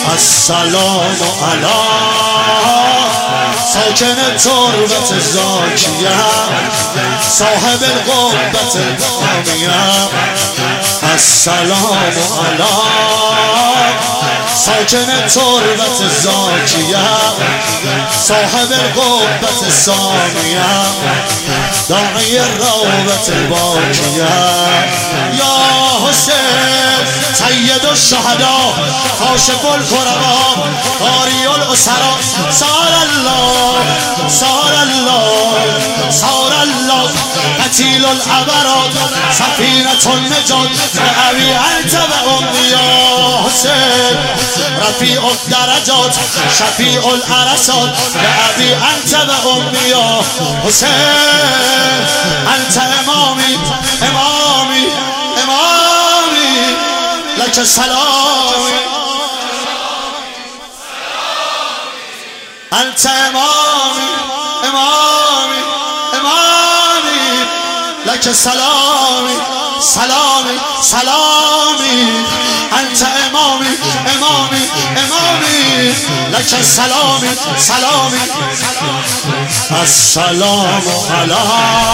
السلام علی ساکن تربت زاکیه صاحب القبة البامیه السلام علی ساکن تربت زاکیه صاحب القبة السامیه داعی الروبة الباکیه یا حسین سید الشهداء کاشف الکربا قاری الاسرا سار الله سار الله سار الله قتیل العبرات سفینة النجات لأبی انت و امی یا حسین رفیع الدرجات شفیع العرصات لأبی انت و امی یا حسین انت امامی امامی امامی لك سلامی انت امامی امامی امامی لك سلامی سلامی سلامی انت امامی امامی امامی لك سلامی سلامی السلام علی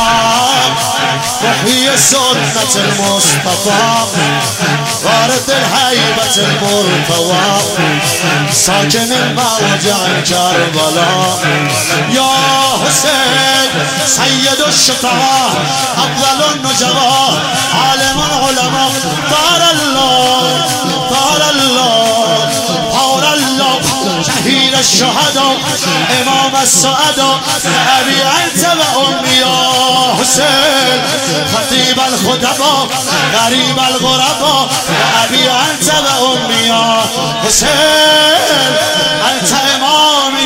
محیی سنت المصطفى وارد الهیبة المرتوى ساکن الموجع کربلا یا حسین سید الشفعاء افضل النجبا عالم العلماء طار الله طار الله طار الله شهید الشهداء امام السعداء ابی انت و امی یا حسین خطیب الخطباء غریب الغرباء ابی انت و امی یا حسین انت امامی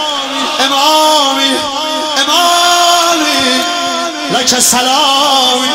امامی امامی لك سلامی